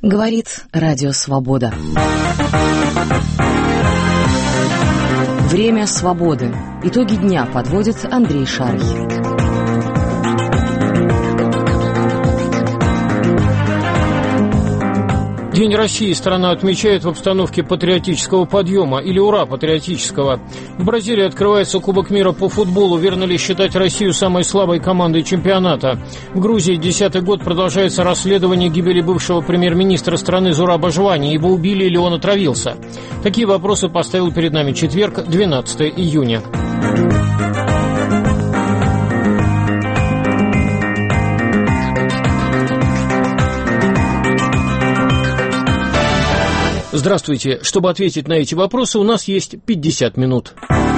Говорит Радио Свобода. Время свободы. Итоги дня подводит Андрей Шархи. День России страна отмечает в обстановке патриотического подъема или ура патриотического. В Бразилии открывается Кубок мира по футболу. Верно ли считать Россию самой слабой командой чемпионата? В Грузии 10-й год продолжается расследование гибели бывшего премьер-министра страны Зураба Жвани. Его убили или он отравился? Такие вопросы поставил перед нами четверг, 12 июня. Здравствуйте. Чтобы ответить на эти вопросы, у нас есть 50 минут.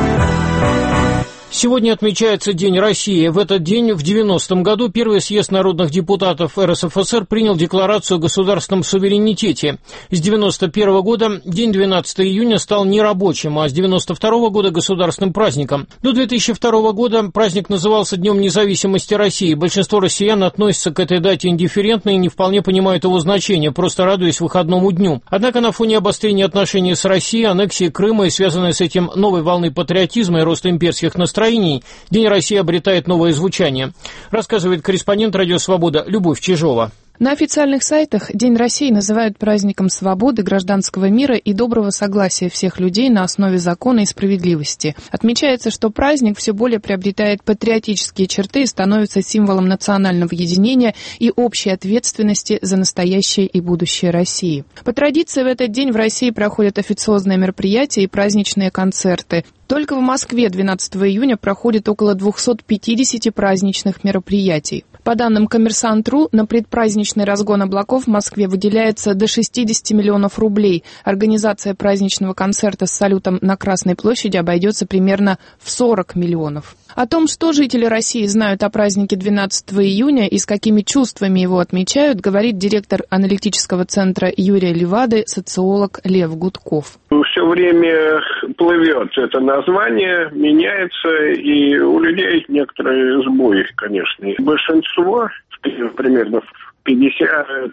Сегодня отмечается День России. В этот день, в 90-м году, Первый съезд народных депутатов РСФСР принял Декларацию о государственном суверенитете. С 91-го года день 12 июня стал нерабочим, а с 92-го года государственным праздником. До 2002 года праздник назывался Днем независимости России. Большинство россиян относятся к этой дате индифферентно и не вполне понимают его значение, просто радуясь выходному дню. Однако на фоне обострения отношений с Россией, аннексии Крыма и связанной с этим новой волны патриотизма и роста имперских настроений, День России обретает новое звучание. Рассказывает корреспондент Радио Свобода Любовь Чижова. На официальных сайтах День России называют праздником свободы, гражданского мира и доброго согласия всех людей на основе закона и справедливости. Отмечается, что праздник все более приобретает патриотические черты и становится символом национального единения и общей ответственности за настоящее и будущее России. По традиции в этот день в России проходят официозные мероприятия и праздничные концерты. Только в Москве 12 июня проходит около 250 праздничных мероприятий. По данным «Коммерсант.ру», на предпраздничный разгон облаков в Москве выделяется до 60 миллионов рублей. Организация праздничного концерта с салютом на Красной площади обойдется примерно в 40 миллионов. О том, что жители России знают о празднике 12 июня и с какими чувствами его отмечают, говорит директор аналитического центра Юрия Левады, социолог Лев Гудков. Все время плывет это название, меняется, и у людей некоторые сбои, конечно. Большинство, примерно 50-49%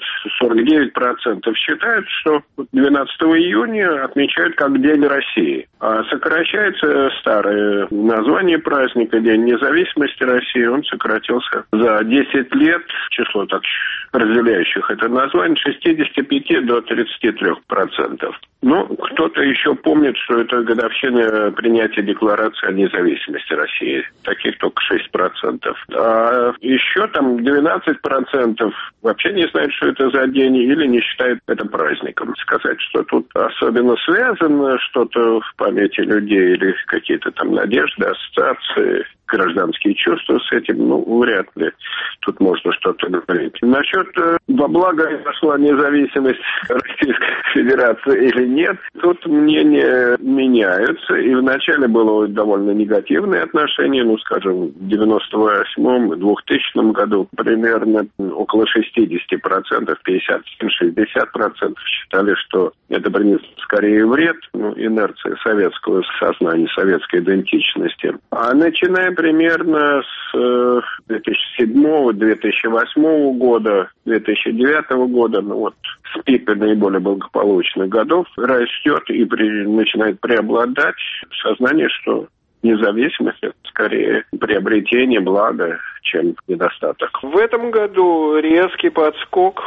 считают, что 12 июня отмечают как День России. А сокращается старое название праздника, День независимости России, он сократился за 10 лет, число так разделяющих это название, 65 до 33%. Ну, кто-то еще помнит, что это годовщина принятия Декларации о независимости России. Таких только 6%. А еще там 12% вообще не знают, что это за день, или не считают это праздником. Сказать, что тут особенно связано что-то в памяти людей, или какие-то там надежды, ассоциации, гражданские чувства с этим, вряд ли тут можно что-то говорить. Насчет во благо пошла независимость Российской Федерации или нет, тут мнения меняются. И вначале было довольно негативное отношение, скажем, в 98-м, 2000 году примерно около 60%, 57-60% считали, что это принесет скорее вред, инерция советского сознания, советской идентичности. А начиная примерно с 2007-2008 года, 2009 года, с пика наиболее благополучных годов, растет и начинает преобладать сознание, что независимость – это скорее приобретение блага, чем недостаток. В этом году резкий подскок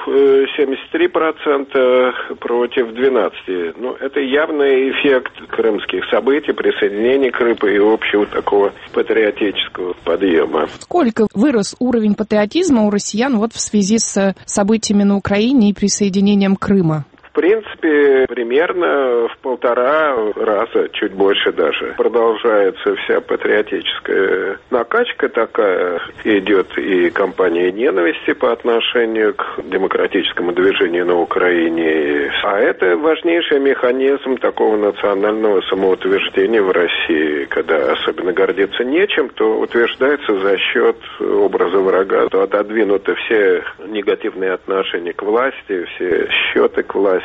73% против 12%. Это явный эффект крымских событий, присоединения Крыма и общего такого патриотического подъема. Сколько вырос уровень патриотизма у россиян в связи с событиями на Украине и присоединением Крыма? В принципе, примерно в 1,5 раза, чуть больше даже. Продолжается вся патриотическая накачка такая. Идет и кампания ненависти по отношению к демократическому движению на Украине. А это важнейший механизм такого национального самоутверждения в России. Когда особенно гордиться нечем, то утверждается за счет образа врага. То отодвинуты все негативные отношения к власти, все счеты к власти.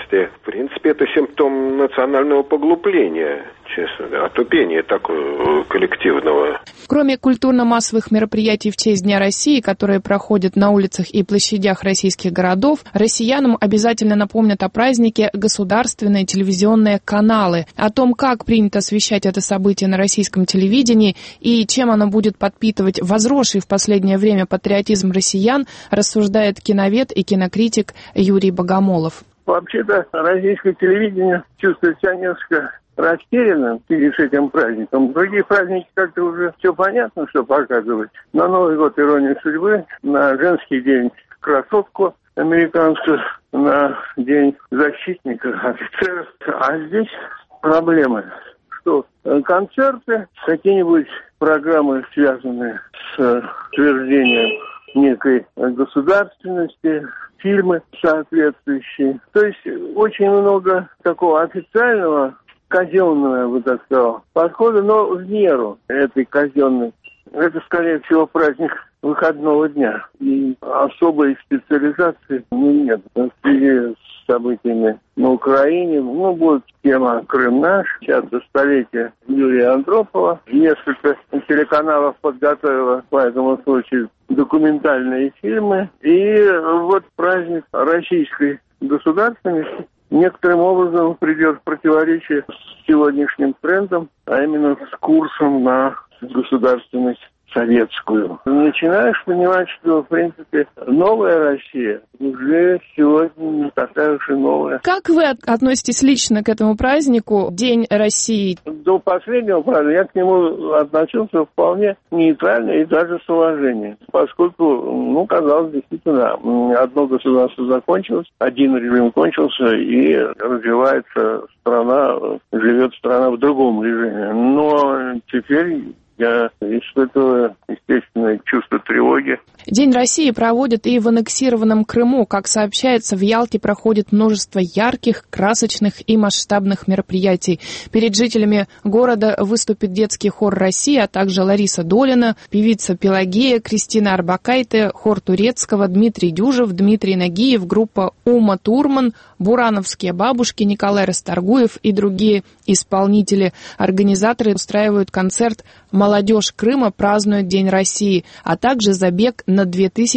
В принципе, это симптом национального поглубления, честно говоря, отупения такого коллективного. Кроме культурно-массовых мероприятий в честь Дня России, которые проходят на улицах и площадях российских городов, россиянам обязательно напомнят о празднике государственные телевизионные каналы. О том, как принято освещать это событие на российском телевидении и чем оно будет подпитывать возросший в последнее время патриотизм россиян, рассуждает киновед и кинокритик Юрий Богомолов. Вообще-то российское телевидение чувствует себя несколько растерянным перед этим праздником. Другие праздники как-то уже все понятно, что показывать. На Новый год «Ирония судьбы», на женский день «Красотку» американскую, на день защитника офицеров. А здесь проблемы, что концерты, какие-нибудь программы, связанные с утверждением некой государственности, фильмы соответствующие. То есть очень много такого официального, казенного, я бы так сказал, подхода, но в меру этой казенной. Это, скорее всего, праздник выходного дня. И особой специализации нет. В связи с событиями на Украине, будет тема «Крым наш». Сейчас столетие Юрия Андропова. Несколько телеканалов подготовило по этому случаю документальные фильмы. И вот праздник российской государственности некоторым образом придет в противоречие с сегодняшним трендом, а именно с курсом на государственность советскую. Начинаешь понимать, что, в принципе, новая Россия уже сегодня не такая уж и новая. Как вы относитесь лично к этому празднику, День России? До последнего праздника я к нему относился вполне нейтрально и даже с уважением. Поскольку, казалось, действительно, одно государство закончилось, один режим кончился, и развивается страна, живет страна в другом режиме. Но теперь я испытываю, естественно, чувство тревоги. День России проводят и в аннексированном Крыму. Как сообщается, в Ялте проходит множество ярких, красочных и масштабных мероприятий. Перед жителями города выступит детский хор России, а также Лариса Долина, певица Пелагея, Кристина Арбакайте, хор Турецкого, Дмитрий Дюжев, Дмитрий Нагиев, группа Ума Турман, бурановские бабушки, Николай Расторгуев и другие исполнители. Организаторы устраивают концерт «Молодежь Крыма празднует День России», а также забег на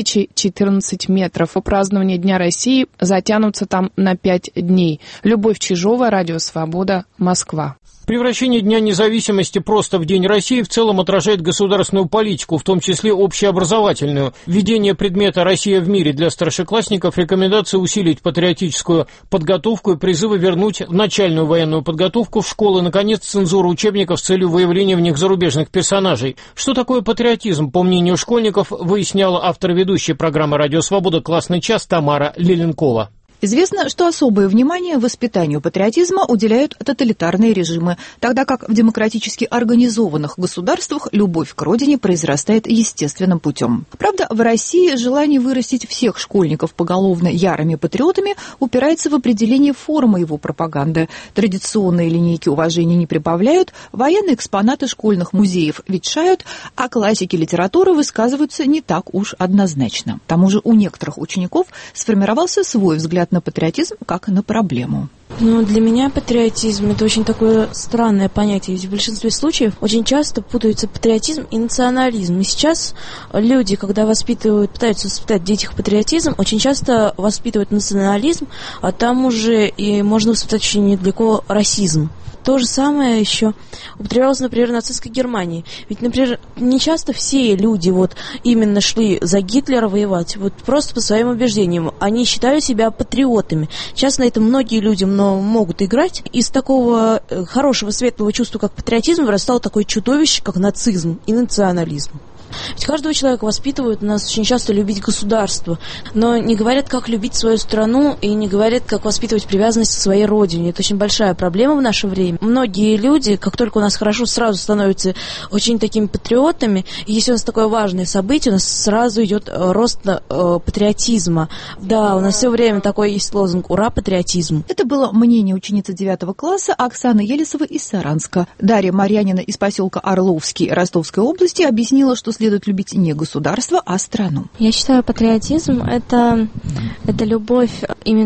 2014 метров. Празднование Дня России затянутся там на 5 дней. Любовь Чижова, Радио Свобода, Москва. Превращение Дня независимости просто в День России в целом отражает государственную политику, в том числе общеобразовательную. Введение предмета «Россия в мире» для старшеклассников, рекомендации усилить патриотическую подготовку и призывы вернуть начальную военную подготовку в школы, наконец, цензуру учебников с целью выявления в них зарубежных персонажей. Что такое патриотизм, по мнению школьников, выясняла автор ведущей программы «Радио Свобода. Классный час» Тамара Леленкова. Известно, что особое внимание воспитанию патриотизма уделяют тоталитарные режимы, тогда как в демократически организованных государствах любовь к родине произрастает естественным путем. Правда, в России желание вырастить всех школьников поголовно ярыми патриотами упирается в определение формы его пропаганды. Традиционные линейки уважения не прибавляют, военные экспонаты школьных музеев ветшают, а классики литературы высказываются не так уж однозначно. К тому же у некоторых учеников сформировался свой взгляд на патриотизм как на проблему. Для меня патриотизм – это очень такое странное понятие. Ведь в большинстве случаев очень часто путаются патриотизм и национализм. И сейчас люди, когда пытаются воспитать в детях патриотизм, очень часто воспитывают национализм, а там уже и можно воспитать очень недалеко расизм. То же самое еще употреблялось, например, в нацистской Германии. Ведь, например, не часто все люди именно шли за Гитлера воевать, просто по своим убеждениям. Они считают себя патриотами. Сейчас на это многие люди могут играть. Из такого хорошего, светлого чувства, как патриотизм, вырастало такое чудовище, как нацизм и национализм. Ведь каждого человека воспитывают у нас очень часто любить государство, но не говорят, как любить свою страну, и не говорят, как воспитывать привязанность к своей родине. Это очень большая проблема в наше время. Многие люди, как только у нас хорошо, сразу становятся очень такими патриотами, и если у нас такое важное событие, у нас сразу идет рост патриотизма. Да, у нас все время такой есть лозунг «Ура, патриотизм!». Это было мнение ученицы 9 класса Оксаны Елисовой из Саранска. Дарья Марьянина из поселка Орловский Ростовской области объяснила, что следует любить не государство, а страну. Я считаю, патриотизм – это любовь именно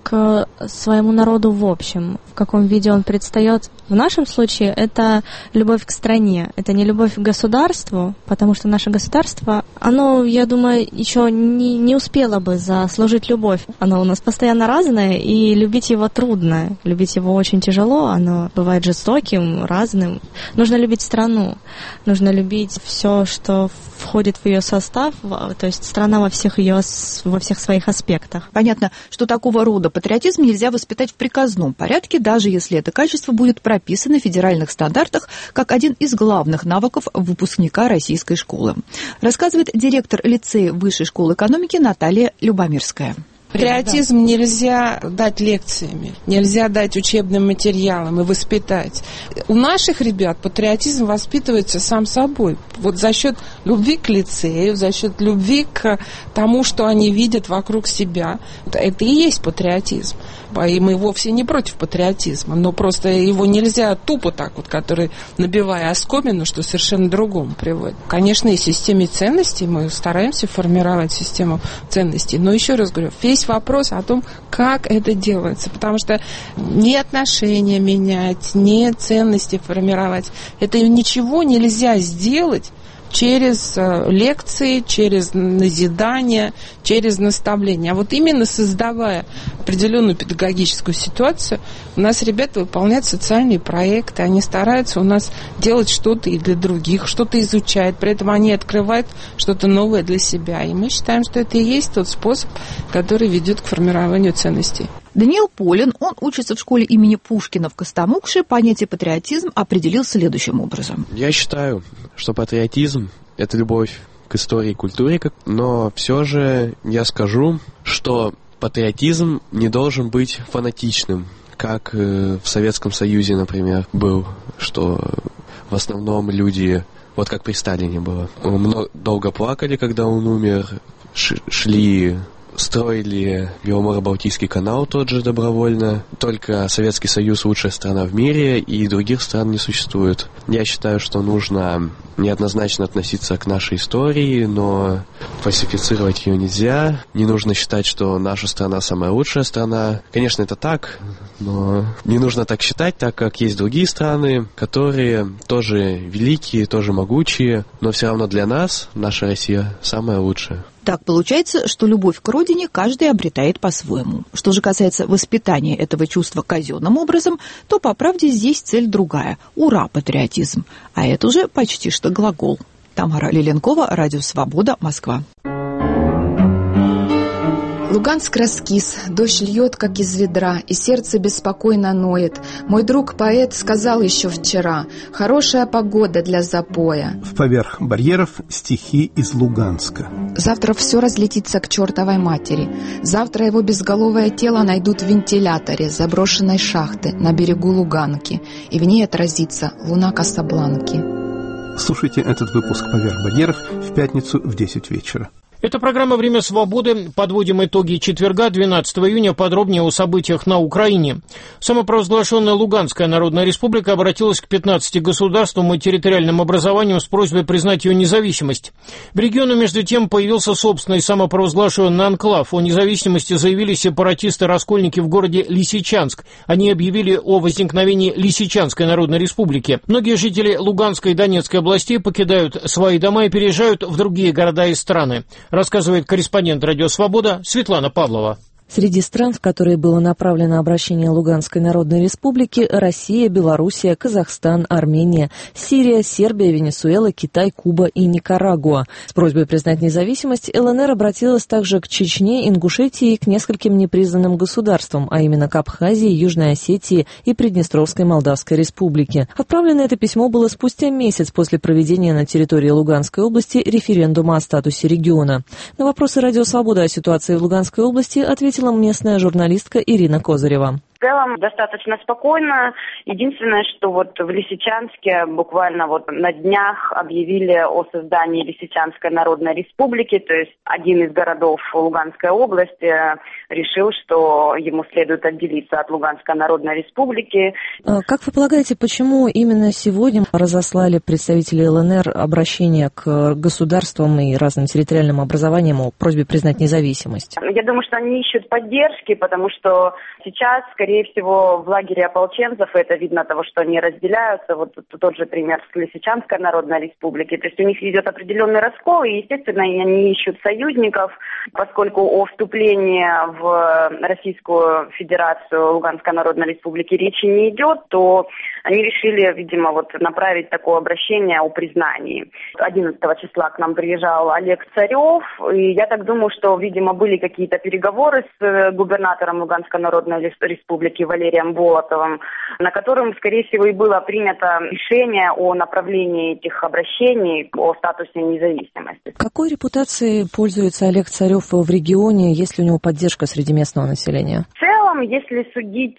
к своему народу в общем. В каком виде он предстает в нашем случае, это любовь к стране. Это не любовь к государству, потому что наше государство, оно, я думаю, еще не успело бы заслужить любовь. Оно у нас постоянно разное, и любить его трудно. Любить его очень тяжело, оно бывает жестоким, разным. Нужно любить страну, нужно любить все, что входит в ее состав, то есть страна во всех своих аспектах. Понятно, что такого рода патриотизм нельзя воспитать в приказном порядке, даже если это качество будет прописано в федеральных стандартах как один из главных навыков выпускника российской школы. Рассказывает директор лицея Высшей школы экономики Наталья Любомирская. Патриотизм нельзя дать лекциями, нельзя дать учебным материалам и воспитать. У наших ребят патриотизм воспитывается сам собой. Вот за счет любви к лицею, за счет любви к тому, что они видят вокруг себя. Это и есть патриотизм. И мы вовсе не против патриотизма, но просто его нельзя тупо так вот, который, набивая оскомину, что совершенно другому приводит. Конечно, и в системе ценностей мы стараемся формировать систему ценностей, но еще раз говорю, весь вопрос о том, как это делается, потому что не отношения менять, не ценности формировать, это ничего нельзя сделать через лекции, через назидание, через наставление. А вот именно создавая определенную педагогическую ситуацию, у нас ребята выполняют социальные проекты, они стараются у нас делать что-то и для других, что-то изучают, при этом они открывают что-то новое для себя. И мы считаем, что это и есть тот способ, который ведет к формированию ценностей. Даниил Полин, он учится в школе имени Пушкина в Костомукше, понятие патриотизм определил следующим образом. Я считаю, что патриотизм – это любовь к истории и культуре, но все же я скажу, что патриотизм не должен быть фанатичным, как в Советском Союзе, например, был, что в основном люди, вот как при Сталине было, долго плакали, когда он умер, строили Беломоро-Балтийский канал тот же добровольно. Только Советский Союз лучшая страна в мире, и других стран не существует. Я считаю, что нужно неоднозначно относиться к нашей истории, но фальсифицировать ее нельзя. Не нужно считать, что наша страна самая лучшая страна. Конечно, это так, но не нужно так считать, так как есть другие страны, которые тоже великие, тоже могучие, но все равно для нас наша Россия самая лучшая. Так получается, что любовь к родине каждый обретает по-своему. Что же касается воспитания этого чувства казенным образом, то, по правде, здесь цель другая – ура, патриотизм. А это уже почти что глагол. Тамара Лиленкова, Радио Свобода, Москва. Луганск раскис, дождь льет, как из ведра, и сердце беспокойно ноет. Мой друг-поэт сказал еще вчера: хорошая погода для запоя. В «Поверх барьеров» стихи из Луганска. Завтра все разлетится к чертовой матери. Завтра его безголовое тело найдут в вентиляторе заброшенной шахты на берегу Луганки, и в ней отразится луна Касабланки. Слушайте этот выпуск «Поверх барьеров» в пятницу в 10 вечера. Это программа «Время свободы». Подводим итоги четверга, 12 июня. Подробнее о событиях на Украине. Самопровозглашенная Луганская Народная Республика обратилась к 15 государствам и территориальным образованиям с просьбой признать ее независимость. В регионе, между тем, появился собственный самопровозглашенный анклав. О независимости заявили сепаратисты-раскольники в городе Лисичанск. Они объявили о возникновении Лисичанской Народной Республики. Многие жители Луганской и Донецкой областей покидают свои дома и переезжают в другие города и страны. Рассказывает корреспондент «Радио Свобода» Светлана Павлова. Среди стран, в которые было направлено обращение Луганской Народной Республики, Россия, Белоруссия, Казахстан, Армения, Сирия, Сербия, Венесуэла, Китай, Куба и Никарагуа. С просьбой признать независимость ЛНР обратилась также к Чечне, Ингушетии и к нескольким непризнанным государствам, а именно к Абхазии, Южной Осетии и Приднестровской Молдавской Республике. Отправлено это письмо было спустя месяц после проведения на территории Луганской области референдума о статусе региона. На вопросы «Радио Свобода» о ситуации в Луганской области ответила местная журналистка Ирина Козырева. целом достаточно спокойно. Единственное, что вот в Лисичанске буквально вот на днях объявили о создании Лисичанской Народной Республики, то есть один из городов Луганской области решил, что ему следует отделиться от Луганской Народной Республики. Как вы полагаете, почему именно сегодня разослали представители ЛНР обращение к государствам и разным территориальным образованиям о просьбе признать независимость? Я думаю, что они ищут поддержки, потому что сейчас, скорее всего, в лагере ополченцев, и это видно от того, что они разделяются, вот тот же пример с Лисичанской Народной Республики, то есть у них идет определенный раскол, и, естественно, они ищут союзников, поскольку о вступлении в Российскую Федерацию Луганской Народной Республики речи не идет, то они решили, видимо, вот направить такое обращение о признании. 11 числа к нам приезжал Олег Царев, и я так думаю, что, видимо, были какие-то переговоры с губернатором Луганской Народной Республики Валерием Болотовым, на котором, скорее всего, и было принято решение о направлении этих обращений о статусе независимости. Какой репутацией пользуется Олег Царев в регионе, есть ли у него поддержка среди местного населения? В целом, если судить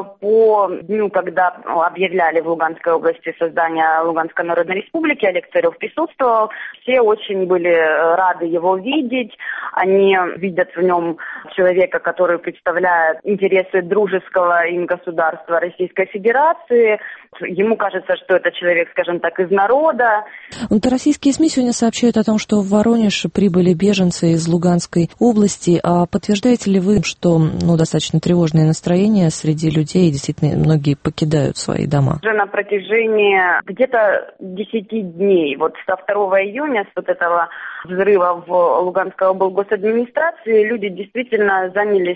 по дню, когда объявляли в Луганской области создание Луганской Народной Республики, Олег Царев присутствовал, все очень были рады его видеть, они видят в нем человека, который представляет интересы дружеского им государства Российской Федерации. Ему кажется, что это человек, скажем так, из народа. Российские СМИ сегодня сообщают о том, что в Воронеж прибыли беженцы из Луганской области. А подтверждаете ли вы, что достаточно тревожное настроение среди людей, и действительно многие покидают свои дома? Уже на протяжении где-то 10 дней, вот со 2 июня, с вот этого взрыва в Луганской облгосадминистрации, люди действительно занялись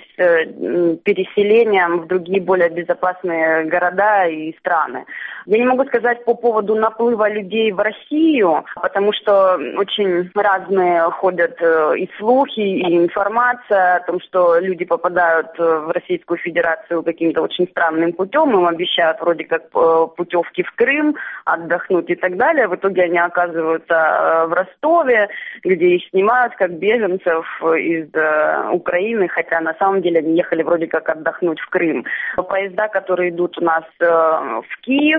переселением в другие более безопасные города и страны. Я не могу сказать по поводу наплыва людей в Россию, потому что очень разные ходят и слухи, и информация о том, что люди попадают в Российскую Федерацию каким-то очень странным путем, им обещают вроде как путевки в Крым, отдохнуть и так далее. В итоге они оказываются в Ростове, где их снимают как беженцев из Украины, хотя на самом деле они ехали вроде как отдохнуть в Крым. Поезда, которые идут у нас в Киев,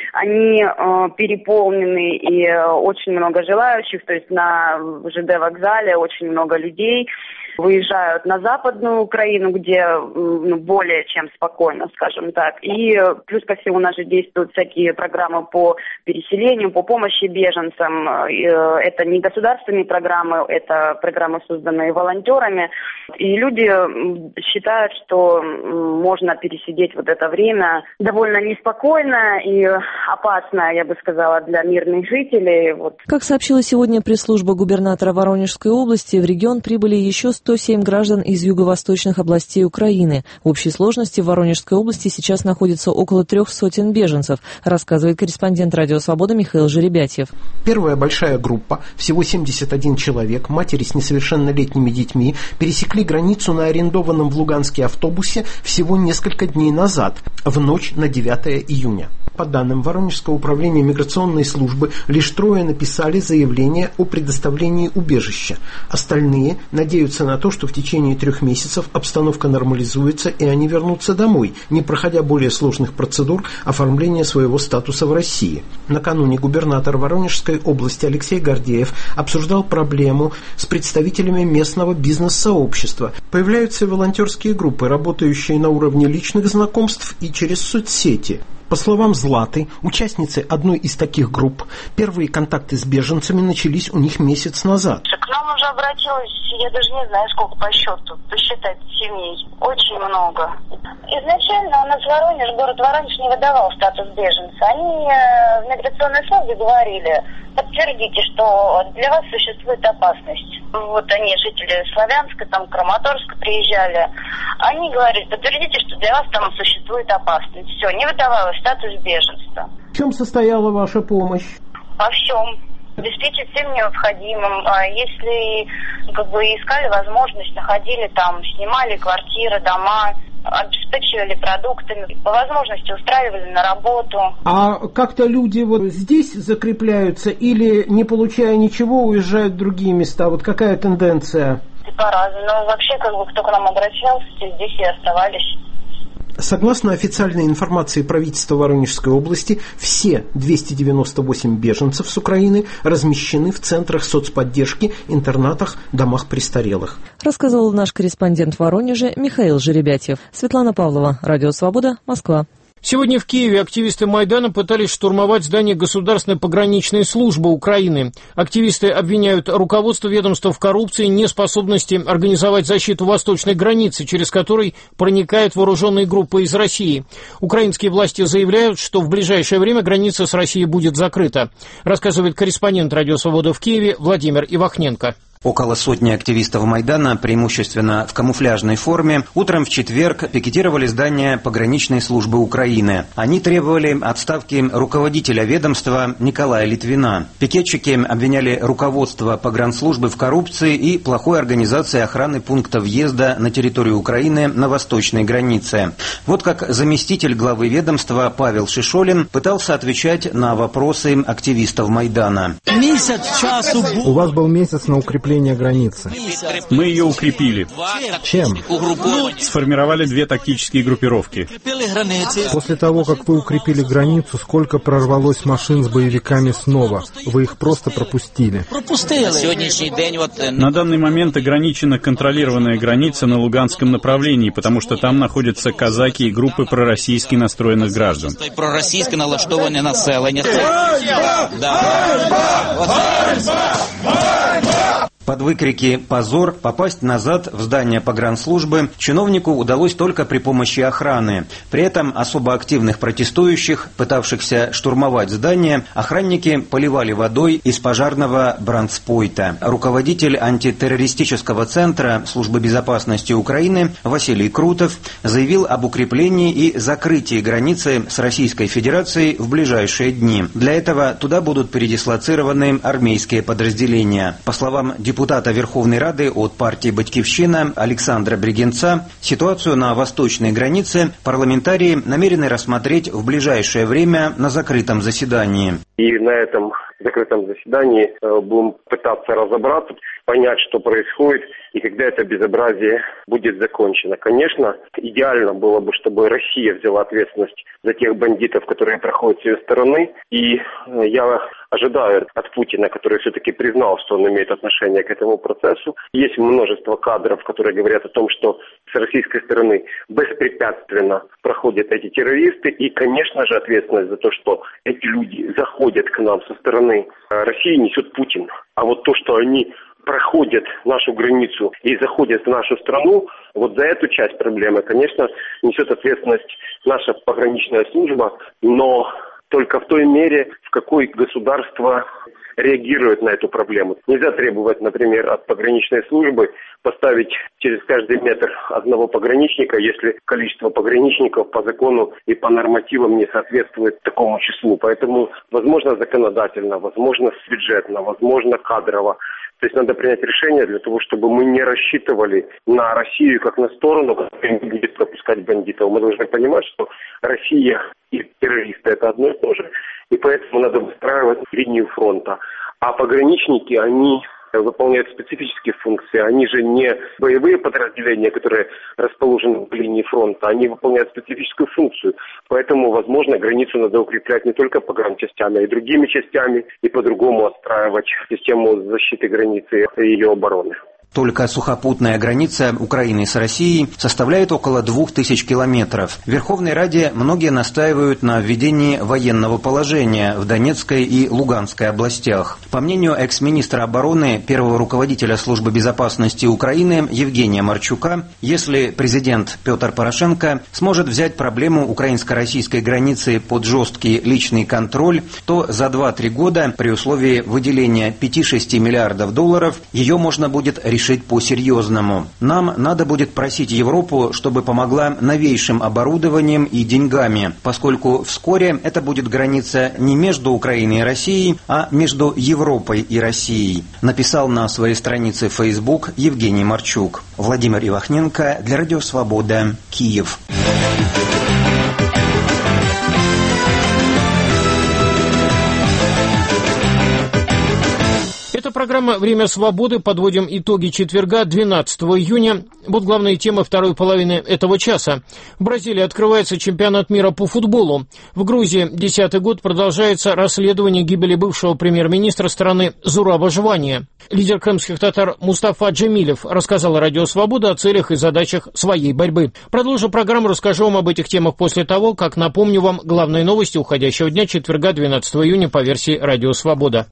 они переполнены и очень много желающих, то есть на ЖД вокзале очень много людей выезжают на Западную Украину, где более чем спокойно, скажем так. И плюс ко всему у нас же действуют всякие программы по переселению, по помощи беженцам. Это не государственные программы, это программы, созданные волонтерами. И люди считают, что можно пересидеть вот это время довольно неспокойно и опасно, я бы сказала, для мирных жителей. Как сообщила сегодня пресс-служба губернатора Воронежской области, в регион прибыли еще 107 граждан из юго-восточных областей Украины. В общей сложности в Воронежской области сейчас находится около 300 беженцев, рассказывает корреспондент «Радио Свобода» Михаил Жеребятьев. Первая большая группа, всего 71 человек, матери с несовершеннолетними детьми, пересекли границу на арендованном в Луганске автобусе всего несколько дней назад, в ночь на 9 июня. По данным Воронежского управления миграционной службы, лишь 3 написали заявление о предоставлении убежища. Остальные надеются на то, что в течение 3 месяцев обстановка нормализуется и они вернутся домой, не проходя более сложных процедур оформления своего статуса в России. Накануне губернатор Воронежской области Алексей Гордеев обсуждал проблему с представителями местного бизнес-сообщества. Появляются волонтерские группы, работающие на уровне личных знакомств и через соцсети. По словам Златы, участницы одной из таких групп, первые контакты с беженцами начались у них месяц назад. К нам уже обратилось, я даже не знаю, сколько по счету, посчитать семей. Очень много. Изначально у нас город Воронеж не выдавал статус беженца. Они в миграционной службе говорили: подтвердите, что для вас существует опасность. Вот они, жители Славянска, Краматорска приезжали. Они говорили: подтвердите, что для вас там существует опасность. Все, не выдавалось статус беженства. В чем состояла ваша помощь? Во всем. Обеспечить всем необходимым. Если искали возможность, находили там, снимали квартиры, дома, обеспечивали продуктами, по возможности устраивали на работу. А как-то люди здесь закрепляются или, не получая ничего, уезжают в другие места? Какая тенденция? По-разному. Но вообще, кто к нам обращался, здесь и оставались. Согласно официальной информации правительства Воронежской области, все 298 беженцев с Украины размещены в центрах соцподдержки, интернатах, домах престарелых. Рассказывал наш корреспондент в Воронеже Михаил Жеребятьев. Светлана Павлова, Радио Свобода, Москва. Сегодня в Киеве активисты Майдана пытались штурмовать здание Государственной пограничной службы Украины. Активисты обвиняют руководство ведомства в коррупции и неспособности организовать защиту восточной границы, через которой проникают вооруженные группы из России. Украинские власти заявляют, что в ближайшее время граница с Россией будет закрыта. Рассказывает корреспондент Радио Свобода в Киеве Владимир Ивахненко. Около сотни активистов Майдана, преимущественно в камуфляжной форме, утром в четверг пикетировали здание пограничной службы Украины. Они требовали отставки руководителя ведомства Николая Литвина. Пикетчики обвиняли руководство погранслужбы в коррупции и плохой организации охраны пункта въезда на территорию Украины на восточной границе. Вот как заместитель главы ведомства Павел Шишолин пытался отвечать на вопросы активистов Майдана. У вас был месяц на укрепление границы. Мы ее укрепили. Чем? Сформировали 2 тактические группировки. После того, как вы укрепили границу, сколько прорвалось машин с боевиками снова? Вы их просто пропустили. На данный момент ограничена контролированная граница на Луганском направлении, потому что там находятся казаки и группы пророссийски настроенных граждан. Под выкрики «Позор!» попасть назад в здание погранслужбы чиновнику удалось только при помощи охраны. При этом особо активных протестующих, пытавшихся штурмовать здание, охранники поливали водой из пожарного бранспойта. Руководитель антитеррористического центра Службы безопасности Украины Василий Крутов заявил об укреплении и закрытии границы с Российской Федерацией в ближайшие дни. Для этого туда будут передислоцированы армейские подразделения. По словам депутата Верховной Рады от партии «Батькивщина» Александра Бригинца, ситуацию на восточной границе парламентарии намерены рассмотреть в ближайшее время на закрытом заседании. И на этом закрытом заседании будем пытаться разобраться, понять, что происходит и когда это безобразие будет закончено. Конечно, идеально было бы, чтобы Россия взяла ответственность за тех бандитов, которые проходят с ее стороны. И я ожидаю от Путина, который все-таки признал, что он имеет отношение к этому процессу. Есть множество кадров, которые говорят о том, что с российской стороны беспрепятственно проходят эти террористы. И, конечно же, ответственность за то, что эти люди заходят к нам со стороны России, несет Путин. А вот то, что они проходят нашу границу и заходят в нашу страну, вот за эту часть проблемы, конечно, несет ответственность наша пограничная служба, но только в той мере, в какой государство реагирует на эту проблему. Нельзя требовать, например, от пограничной службы поставить через каждый метр одного пограничника, если количество пограничников по закону и по нормативам не соответствует такому числу. Поэтому, возможно, законодательно, возможно, бюджетно, возможно, кадрово. То есть надо принять решение для того, чтобы мы не рассчитывали на Россию как на сторону, которая не будет пропускать бандитов. Мы должны понимать, что Россия и террористы – это одно и то же, и поэтому надо выстраивать линию фронта. А пограничники, они выполняют специфические функции. Они же не боевые подразделения, которые расположены в линии фронта, они выполняют специфическую функцию. Поэтому, возможно, границу надо укреплять не только погранчастями, а и другими частями, и по-другому отстраивать систему защиты границы и ее обороны. Только сухопутная граница Украины с Россией составляет около 2000 километров. В Верховной Раде многие настаивают на введении военного положения в Донецкой и Луганской областях. По мнению экс-министра обороны, первого руководителя Службы безопасности Украины Евгения Марчука, если президент Петр Порошенко сможет взять проблему украинско-российской границы под жесткий личный контроль, то за 2-3 года при условии выделения 5-6 миллиардов долларов ее можно будет решить по-серьезному. Нам надо будет просить Европу, чтобы помогла новейшим оборудованием и деньгами, поскольку вскоре это будет граница не между Украиной и Россией, а между Европой и Россией, написал на своей странице в Facebook Евгений Марчук. Владимир Ивахненко для Радио Свобода, Киев. Это программа «Время свободы». Подводим итоги четверга, 12 июня. Вот главные темы второй половины этого часа. В Бразилии открывается чемпионат мира по футболу. В Грузии 10-й год продолжается расследование гибели бывшего премьер-министра страны Зураба Жвания. Лидер крымских татар Мустафа Джемилев рассказал «Радио Свобода» о целях и задачах своей борьбы. Продолжу программу, расскажу вам об этих темах после того, как напомню вам главные новости уходящего дня четверга, 12 июня по версии «Радио Свобода».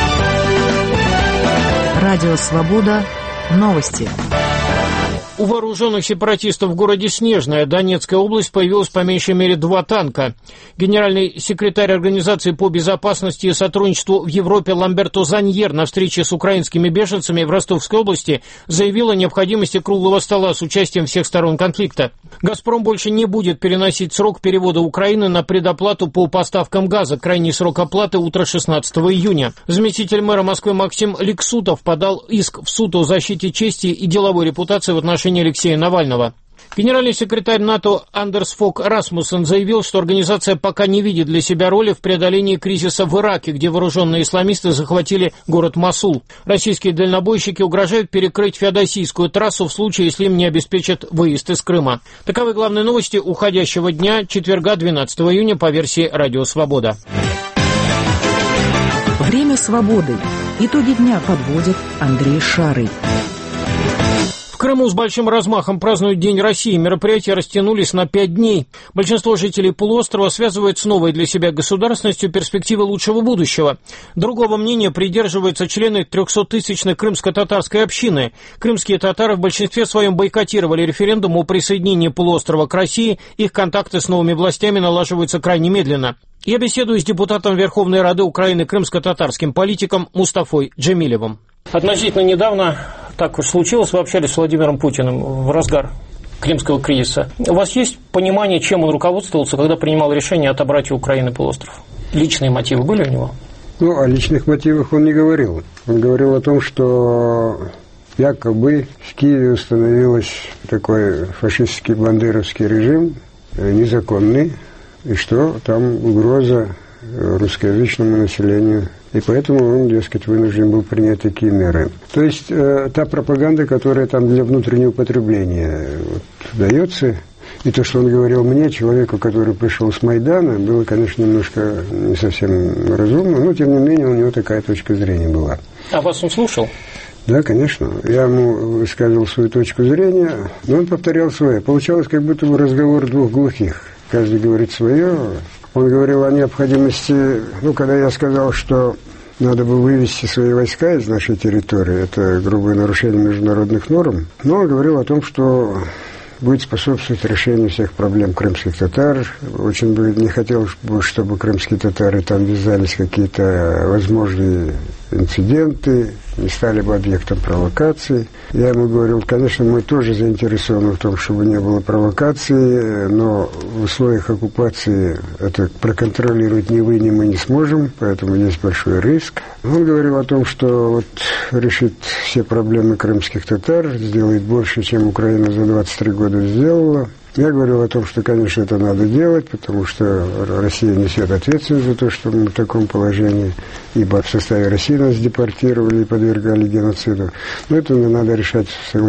Радио Свобода. Новости. У вооруженных сепаратистов в городе Снежная, Донецкая область, появилось по меньшей мере 2 танка. Генеральный секретарь Организации по безопасности и сотрудничеству в Европе Ламберто Заньер на встрече с украинскими беженцами в Ростовской области заявил о необходимости круглого стола с участием всех сторон конфликта. «Газпром» больше не будет переносить срок перевода Украины на предоплату по поставкам газа. Крайний срок оплаты – утро 16 июня. Заместитель мэра Москвы Максим Ликсутов подал иск в суд о защите чести и деловой репутации в отношении Алексея Навального. Генеральный секретарь НАТО Андерс Фог Расмуссен заявил, что организация пока не видит для себя роли в преодолении кризиса в Ираке, где вооруженные исламисты захватили город Мосул. Российские дальнобойщики угрожают перекрыть Феодосийскую трассу в случае, если им не обеспечат выезд из Крыма. Таковы главные новости уходящего дня, четверга, 12 июня, по версии «Радио Свобода». Время свободы. Итоги дня подводит Андрей Шарый. В Крыму с большим размахом празднуют День России. Мероприятия растянулись на 5 дней. Большинство жителей полуострова связывают с новой для себя государственностью перспективы лучшего будущего. Другого мнения придерживаются члены 300-тысячной крымско-татарской общины. Крымские татары в большинстве своем бойкотировали референдум о присоединении полуострова к России. Их контакты с новыми властями налаживаются крайне медленно. Я беседую с депутатом Верховной Рады Украины крымско-татарским политиком Мустафой Джемилевым. Относительно недавно, так уж случилось, вы общались с Владимиром Путиным в разгар крымского кризиса. У вас есть понимание, чем он руководствовался, когда принимал решение отобрать у Украины полуостров? Личные мотивы были у него? Ну, о личных мотивах он не говорил. Он говорил о том, что якобы в Киеве установился такой фашистский бандеровский режим, незаконный, и что там угроза русскоязычному населению. И поэтому он, дескать, вынужден был принять такие меры. То есть та пропаганда, которая там для внутреннего потребления дается, и то, что он говорил мне, человеку, который пришел с Майдана, было, конечно, немножко не совсем разумно, но, тем не менее, у него такая точка зрения была. А вас он слушал? Да, конечно. Я ему высказывал свою точку зрения, но он повторял свое. Получалось, как будто бы разговор двух глухих. Каждый говорит свое. Он говорил о необходимости, когда я сказал, что надо бы вывести свои войска из нашей территории, это грубое нарушение международных норм, но он говорил о том, что будет способствовать решению всех проблем крымских татар. Очень бы не хотел, чтобы крымские татары там ввязались в какие-то возможные инциденты, не стали бы объектом провокаций. Я ему говорил, конечно, мы тоже заинтересованы в том, чтобы не было провокации, но в условиях оккупации это проконтролировать ни вы, ни мы не сможем, поэтому есть большой риск. Он говорил о том, что решит все проблемы крымских татар, сделает больше, чем Украина за 23 года сделала. Я говорил о том, что, конечно, это надо делать, потому что Россия несет ответственность за то, что мы в таком положении, ибо в составе России нас депортировали и подвергали геноциду. Но это надо решать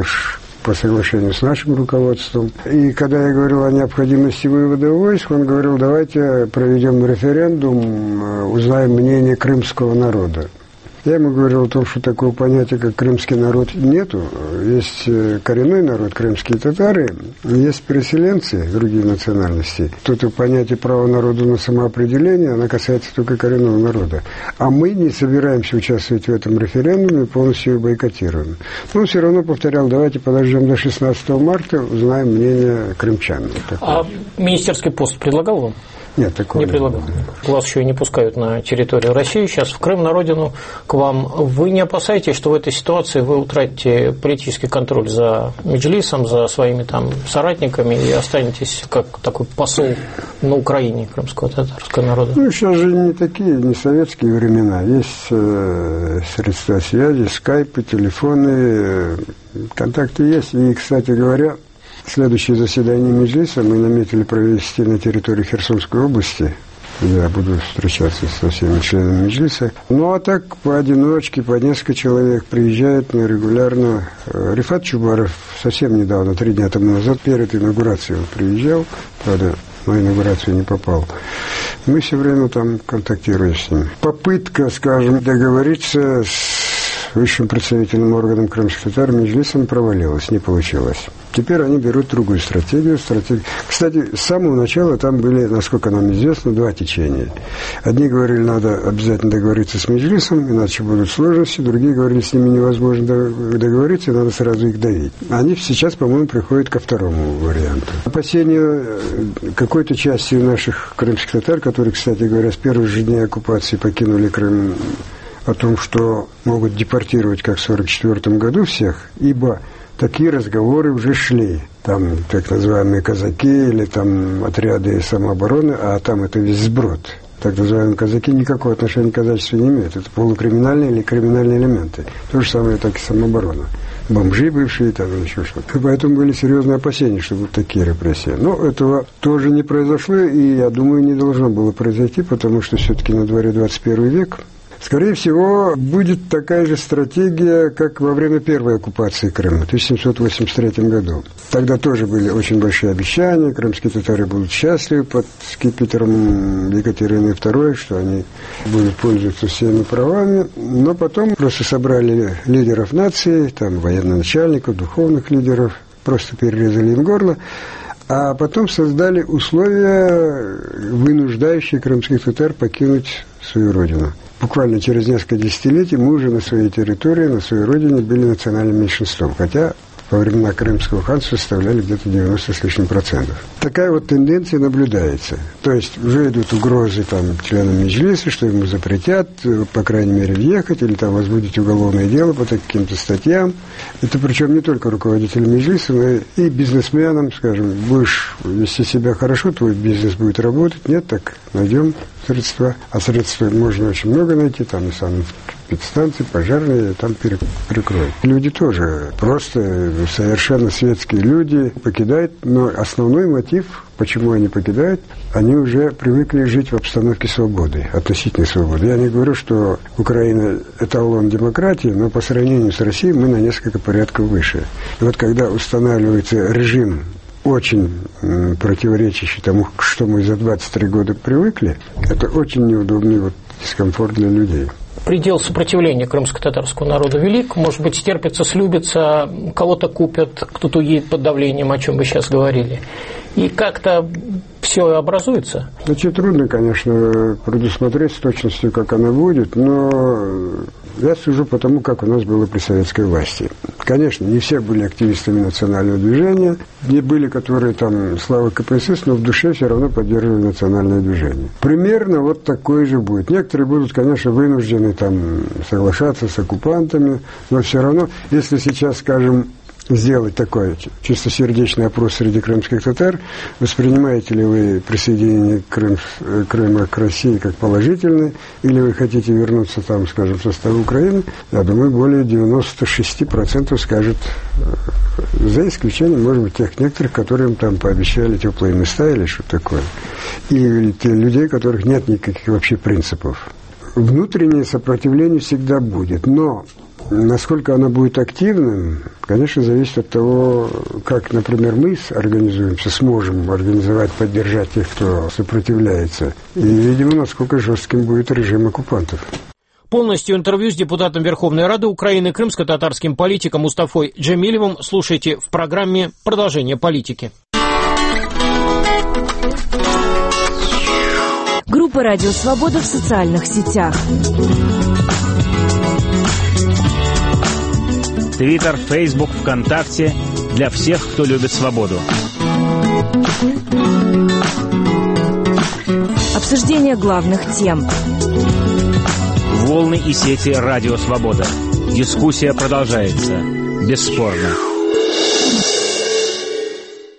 по соглашению с нашим руководством. И когда я говорил о необходимости вывода войск, он говорил, давайте проведем референдум, узнаем мнение крымского народа. Я ему говорил о том, что такого понятия, как крымский народ, нету. Есть коренной народ, крымские татары, есть переселенцы, другие национальности. Тут понятие права народа на самоопределение, оно касается только коренного народа. А мы не собираемся участвовать в этом референдуме, полностью его бойкотируем. Но он все равно повторял, давайте подождем до 16 марта, узнаем мнение крымчан. А министерский пост предлагал вам? Нет, такого не предлагал. Вас еще и не пускают на территорию России. Сейчас в Крым, на родину, к вам. Вы не опасаетесь, что в этой ситуации вы утратите политический контроль за Меджлисом, за своими там соратниками и останетесь как такой посол на Украине крымского татарского народа? Сейчас же не такие, не советские времена. Есть средства связи, скайпы, телефоны, контакты есть. И, кстати говоря, следующее заседание Меджлиса мы наметили провести на территории Херсонской области. Я буду встречаться со всеми членами Меджлиса. Ну, а так, поодиночке, по несколько человек приезжают регулярно. Рифат Чубаров совсем недавно, 3 дня тому назад, перед инаугурацией он приезжал. Правда, на инаугурацию не попал. Мы все время там контактируем с ним. Попытка, скажем, договориться с высшим представительным органом крымских татар Меджлисом провалилась, не получилось. Теперь они берут другую стратегию. Кстати, с самого начала там были, насколько нам известно, 2 течения. Одни говорили, надо обязательно договориться с Меджлисом, иначе будут сложности. Другие говорили, с ними невозможно договориться, и надо сразу их давить. Они сейчас, по-моему, приходят ко второму варианту. Опасения какой-то части наших крымских татар, которые, кстати говоря, с первых же дней оккупации покинули Крым, о том, что могут депортировать, как в 1944 году, всех, ибо такие разговоры уже шли. Там так называемые казаки или там отряды самообороны, а там это весь сброд. Так называемые казаки никакого отношения к казачеству не имеют. Это полукриминальные или криминальные элементы. То же самое, так и самооборона. Бомжи бывшие, там еще что-то. Поэтому были серьезные опасения, что будут такие репрессии. Но этого тоже не произошло, и, я думаю, не должно было произойти, потому что все-таки на дворе 21 век. Скорее всего, будет такая же стратегия, как во время первой оккупации Крыма в 1783 году. Тогда тоже были очень большие обещания, крымские татары будут счастливы под скипетром Екатерины II, что они будут пользоваться всеми правами. Но потом просто собрали лидеров нации, там военноначальников, духовных лидеров, просто перерезали им горло. А потом создали условия, вынуждающие крымских татар покинуть свою родину. Буквально через несколько десятилетий мы уже на своей территории, на своей родине были национальным меньшинством, хотя во времена Крымского ханства составляли где-то 90 с лишним %. Такая вот тенденция наблюдается. То есть уже идут угрозы там членам Меджлиса, что ему запретят, по крайней мере, въехать или там возбудить уголовное дело по каким-то статьям. Это причем не только руководителям Меджлиса, но и бизнесменам, скажем, будешь вести себя хорошо, твой бизнес будет работать, нет, так найдем средства. А средства можно очень много найти, там и санэпидстанции, пожарные, там перекроют. Люди тоже просто совершенно светские люди покидают, но основной мотив, почему они покидают, они уже привыкли жить в обстановке свободы, относительной свободы. Я не говорю, что Украина эталон демократии, но по сравнению с Россией мы на несколько порядков выше. И вот когда устанавливается режим, очень противоречащий тому, что мы за 23 года привыкли, это очень неудобный дискомфорт для людей. Предел сопротивления крымско-татарского народа велик. Может быть, стерпится, слюбится, кого-то купят, кто-то уедет под давлением, о чем вы сейчас говорили. И как-то все образуется. Очень трудно, конечно, предусмотреть с точностью, как она будет, но я сужу по тому, как у нас было при советской власти. Конечно, не все были активистами национального движения, не были, которые там славы КПСС, но в душе все равно поддерживали национальное движение. Примерно вот такое же будет. Некоторые будут, конечно, вынуждены там соглашаться с оккупантами, но все равно, если сейчас, скажем, сделать такой чистосердечный опрос среди крымских татар, воспринимаете ли вы присоединение Крыма к России как положительное, или вы хотите вернуться там, скажем, в состав Украины, я думаю, более 96% скажут, за исключением, может быть, тех некоторых, которым там пообещали теплые места или что-то такое, и те людей, у которых нет никаких вообще принципов. Внутреннее сопротивление всегда будет, но насколько оно будет активным, конечно, зависит от того, как, например, мы организуемся, сможем организовать, поддержать тех, кто сопротивляется. И, видимо, насколько жестким будет режим оккупантов. Полностью интервью с депутатом Верховной Рады Украины, крымско-татарским политиком Мустафой Джамилевым слушайте в программе «Продолжение политики». Группа «Радио Свобода» в социальных сетях. Твиттер, Фейсбук, ВКонтакте для всех, кто любит свободу. Обсуждение главных тем. Волны и сети «Радио Свобода». Дискуссия продолжается. Бесспорно. Вы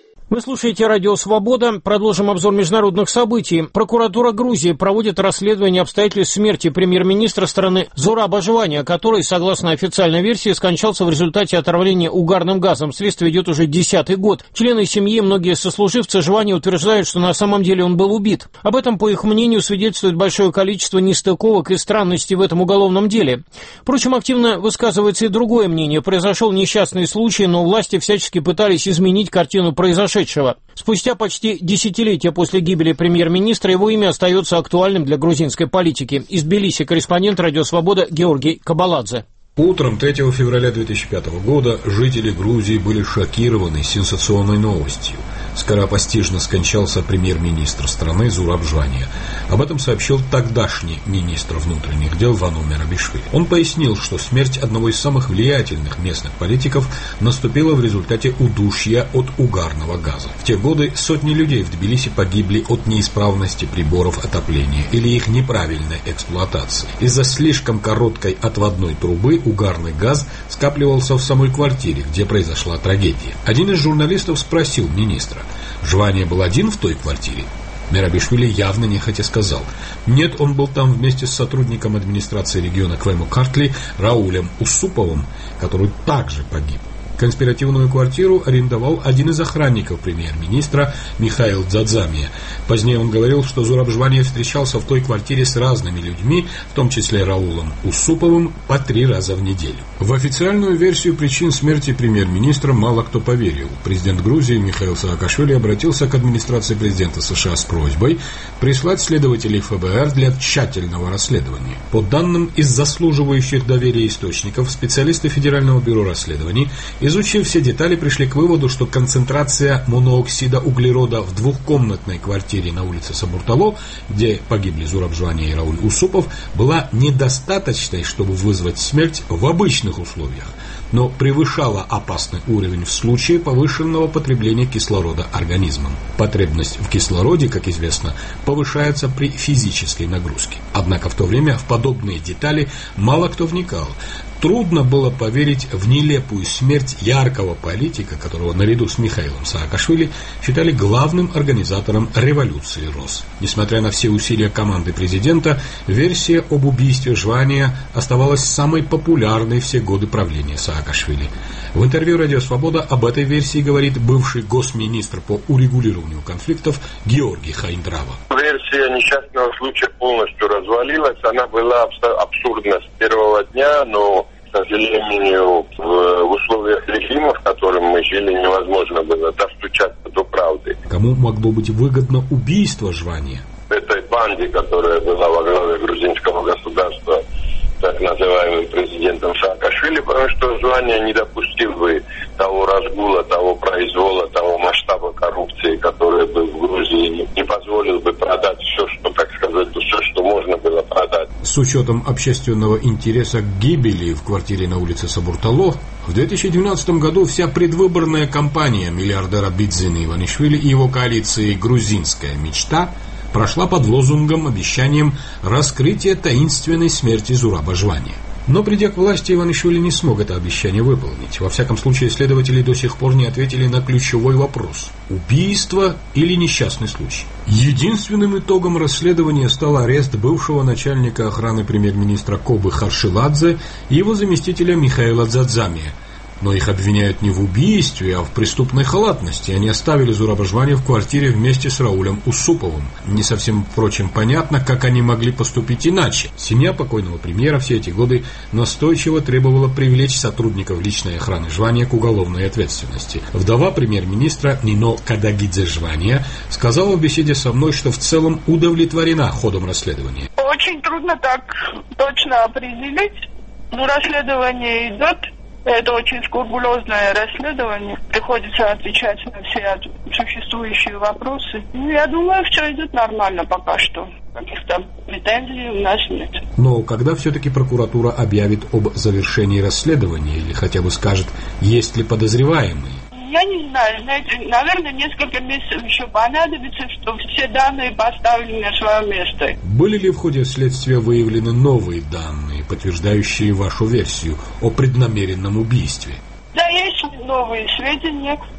слушаете «Радио Свобода». Продолжим обзор международных событий. Прокуратура Грузии проводит расследование обстоятельств смерти премьер-министра страны Зураба Жвания, который, согласно официальной версии, скончался в результате отравления угарным газом. Следствие идет уже 10-й год. Члены семьи, многие сослуживцы Жвания утверждают, что на самом деле он был убит. Об этом, по их мнению, свидетельствует большое количество нестыковок и странностей в этом уголовном деле. Впрочем, активно высказывается и другое мнение. Произошел несчастный случай, но власти всячески пытались изменить картину произошедшего. Спустя почти десятилетия после гибели премьер-министра его имя остается актуальным для грузинской политики. Из Тбилиси корреспондент «Радио Свобода» Георгий Кабаладзе. Утром 3 февраля 2005 года жители Грузии были шокированы сенсационной новостью. Скоропостижно скончался премьер-министр страны Зураб Жвания. Об этом сообщил тогдашний министр внутренних дел Вану Мерабишвили. Он пояснил, что смерть одного из самых влиятельных местных политиков наступила в результате удушья от угарного газа. В те годы сотни людей в Тбилиси погибли от неисправности приборов отопления или их неправильной эксплуатации. Из-за слишком короткой отводной трубы угарный газ скапливался в самой квартире, где произошла трагедия. Один из журналистов спросил министра: Жвания был один в той квартире? Мерабишвили явно нехотя сказал: нет, он был там вместе с сотрудником администрации региона Квему-Картли Раулем Усуповым, который также погиб. Конспиративную квартиру арендовал один из охранников премьер-министра Михаил Дзадзамия. Позднее он говорил, что Зураб Жвания встречался в той квартире с разными людьми, в том числе Раулом Усуповым, по 3 раза в неделю. В официальную версию причин смерти премьер-министра мало кто поверил. Президент Грузии Михаил Саакашвили обратился к администрации президента США с просьбой прислать следователей ФБР для тщательного расследования. По данным из заслуживающих доверия источников, специалисты Федерального бюро расследований, изучив все детали, пришли к выводу, что концентрация монооксида углерода в двухкомнатной квартире на улице Сабуртало, где погибли Зураб Жвания и Рауль Усупов, была недостаточной, чтобы вызвать смерть в обычных условиях, но превышала опасный уровень в случае повышенного потребления кислорода организмом. Потребность в кислороде, как известно, повышается при физической нагрузке. Однако в то время в подобные детали мало кто вникал. Трудно было поверить в нелепую смерть яркого политика, которого наряду с Михаилом Саакашвили считали главным организатором революции РОС. Несмотря на все усилия команды президента, версия об убийстве Жвания оставалась самой популярной все годы правления Саакашвили. В интервью «Радио Свобода» об этой версии говорит бывший госминистр по урегулированию конфликтов Георгий Хайндрава. Версия несчастного случая полностью развалилась. Она была абсурдна с первого дня, но, к сожалению, в условиях режима, в котором мы жили, невозможно было достучаться до правды. Кому могло быть выгодно убийство Жвания? Этой банде, которая была во главе грузинского государства, так называемым президентом Саакашвили, потому что Жвания не допустил бы того разгула, того произвола, того масштаба коррупции, который был в Грузии, не позволил бы продать все, что, так сказать, все, что можно было продать. С учетом общественного интереса к гибели в квартире на улице Сабуртало, в 2012 году вся предвыборная кампания миллиардера Бидзины Иванишвили и его коалиции «Грузинская мечта» прошла под лозунгом, обещанием раскрытия таинственной смерти Зураба Жвания. Но, придя к власти, Иванишвили не смог это обещание выполнить. Во всяком случае, следователи до сих пор не ответили на ключевой вопрос: убийство или несчастный случай. Единственным итогом расследования стал арест бывшего начальника охраны премьер-министра Кобы Харшиладзе и его заместителя Михаила Дзадзамия. Но их обвиняют не в убийстве, а в преступной халатности. Они оставили Зураба Жвания в квартире вместе с Раулем Усуповым. Не совсем, впрочем, понятно, как они могли поступить иначе. Семья покойного премьера все эти годы настойчиво требовала привлечь сотрудников личной охраны Жвания к уголовной ответственности. Вдова премьер-министра Нино Кадагидзе Жвания сказала в беседе со мной, что в целом удовлетворена ходом расследования. Очень трудно так точно определить. Но расследование идет. Это очень скрупулезное расследование. Приходится отвечать на все существующие вопросы. Я думаю, все идет нормально пока что. Каких-то претензий у нас нет. Но когда все-таки прокуратура объявит об завершении расследования или хотя бы скажет, есть ли подозреваемые? Я не знаю, знаете, наверное, несколько месяцев еще понадобится, чтобы все данные поставили на свое место. Были ли в ходе следствия выявлены новые данные, подтверждающие вашу версию о преднамеренном убийстве? Да, есть новые сведения.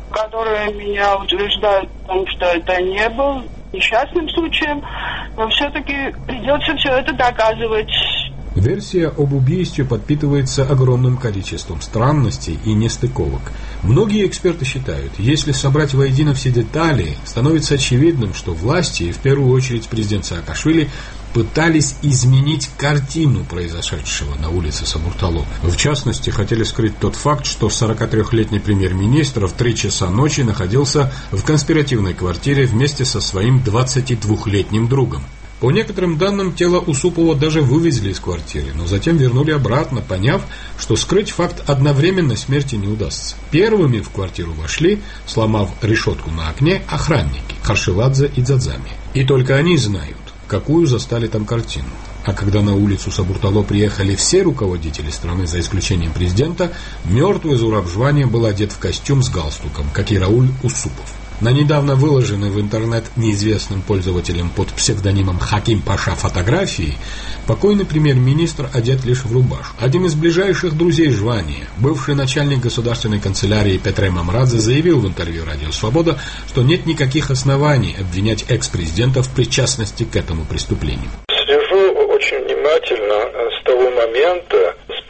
которые меня утверждают в том, что это не был несчастным случаем, но все-таки придется все это доказывать. Версия об убийстве подпитывается огромным количеством странностей и нестыковок. Многие эксперты считают, если собрать воедино все детали, становится очевидным, что власти, и в первую очередь президент Саакашвили, пытались изменить картину произошедшего на улице Сабуртало. В частности, хотели скрыть тот факт, что 43-летний премьер-министр в 3 часа ночи находился в конспиративной квартире вместе со своим 22-летним другом. По некоторым данным, тело Усупова даже вывезли из квартиры, но затем вернули обратно, поняв, что скрыть факт одновременной смерти не удастся. Первыми в квартиру вошли, сломав решетку на окне, охранники Харшеладзе и Дзадзами. И только они знают, какую застали там картину. А когда на улицу Сабуртало приехали все руководители страны, за исключением президента, мертвый Зураб Жвания был одет в костюм с галстуком, как и Рауль Усупов. На недавно выложенной в интернет неизвестным пользователем под псевдонимом Хаким Паша фотографии покойный премьер-министр одет лишь в рубашку. Один из ближайших друзей Жвания, бывший начальник государственной канцелярии Петре Мамрадзе, заявил в интервью «Радио Свобода», что нет никаких оснований обвинять экс-президента в причастности к этому преступлению. Слежу очень внимательно с того момента, с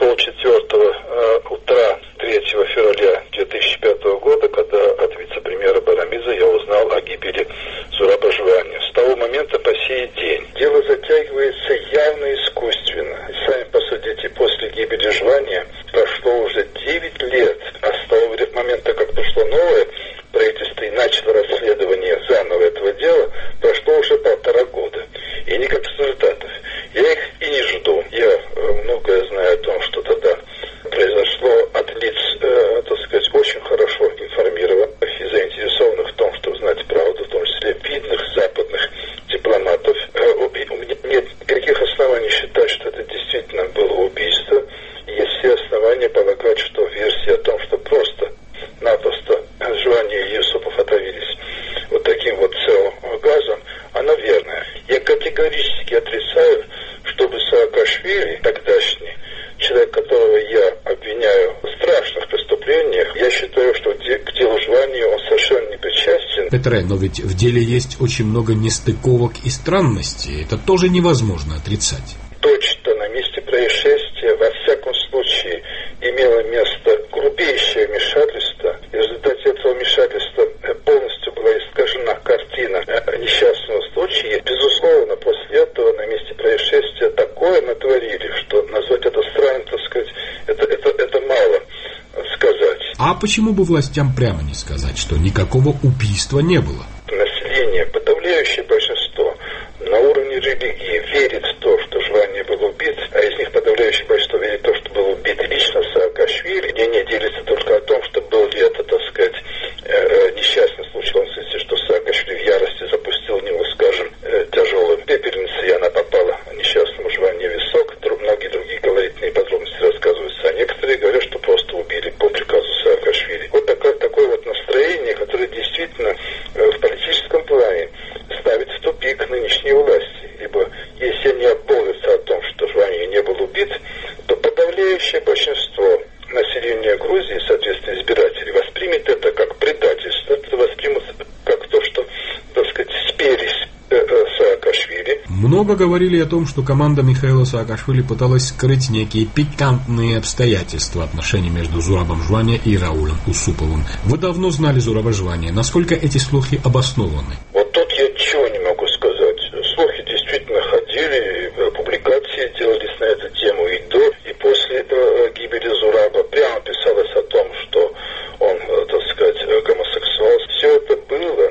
3:30 утра 3 февраля 2005 года, когда от вице-премьера Барамидзе я узнал о гибели Зураба Жвания. С того момента по сей день дело затягивается явно искусственно. Сами посудите, после гибели Жвания прошло уже 9 лет, а с того момента, как пришло новое правительство и начало расследование заново этого дела, прошло уже 1,5 года. И никаких результатов. Я их и не жду. Я многое знаю о том, что тогда произошло от лиц, так сказать, очень хорошо информированных и заинтересованных в том, чтобы знать правду, в том числе видных западных дипломатов. У меня нет никаких оснований считать, что это действительно было убийство. Есть все основания полагать, что версия о том, что просто-напросто Жвания и Юсупов отравились вот таким вот газом, она верная. Я категорически отрицаю, чтобы Саакашвили, тогдашний, человек, которого я обвиняю в страшных преступлениях, я считаю, что к делу Жвания он совершенно не причастен. Петре, но ведь в деле есть очень много нестыковок и странностей. Это тоже невозможно отрицать. Точно, на месте происшествия, во всяком случае, имело место грубейшее вмешательство. И в результате этого вмешательства полностью была искажена картина несчастного случая. Безусловно, после этого на месте происшествия такое натворили, что назвать это странным, так сказать, это мало сказать. А почему бы властям прямо не сказать, что никакого убийства не было? Население, подавляющее большинство, на уровне религии верит в то, что Жвания был убит, а из них подавляющее большинство верит в то, что был убит лично Саакашвили. Мнение делится только о том, что был ли это, так сказать, несчастный случай, в том смысле, что Саакашвили в ярости запустил в него, скажем, тяжелую пепельницу, и она попала несчастному Жванию в висок. Многие другие колоритные подробности рассказываются, а некоторые говорят, что просто убили по приказу Саакашвили. Вот такое вот настроение, которое действительно в политическом плане ставит в тупик нынешние власти. Ибо если они обмолвятся о том, что Жвания не был убит, то подавляющее большинство населения Грузии, соответственно, избирателей, воспримет это как предательство, это воспримут как то, что, так сказать, спелись Саакашвили. Много говорили о том, что команда Михаила Саакашвили пыталась скрыть некие пикантные обстоятельства отношений между Зурабом Жвания и Раулем Усуповым. Вы давно знали Зураба Жвания. Насколько эти слухи обоснованы? Вот тут я ничего не могу сказать. Слухи действительно ходили, публикации делались на эту тему и до, и после гибели Зураба. Прямо писалось о том, что он, так сказать, гомосексуал. Все это было,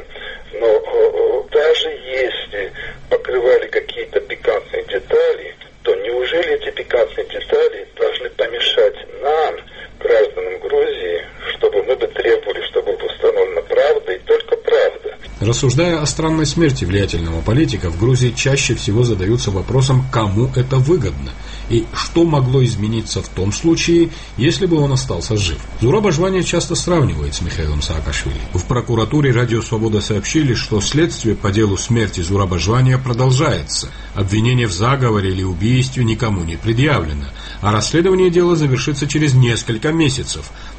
но даже если покрывали какие-то пикантные детали, то неужели эти пикантные детали должны помешать нам, гражданам Грузии, чтобы мы бы требовали, чтобы была установлена правда и только правда? Рассуждая о странной смерти влиятельного политика, в Грузии чаще всего задаются вопросом, кому это выгодно и что могло измениться в том случае, если бы он остался жив. Зураба Жвания часто сравнивает с Михаилом Саакашвили. В прокуратуре «Радио Свобода» сообщили, что следствие по делу смерти Зураба Жвания продолжается. Обвинение в заговоре или убийстве никому не предъявлено, а расследование дела завершится через несколько месяцев.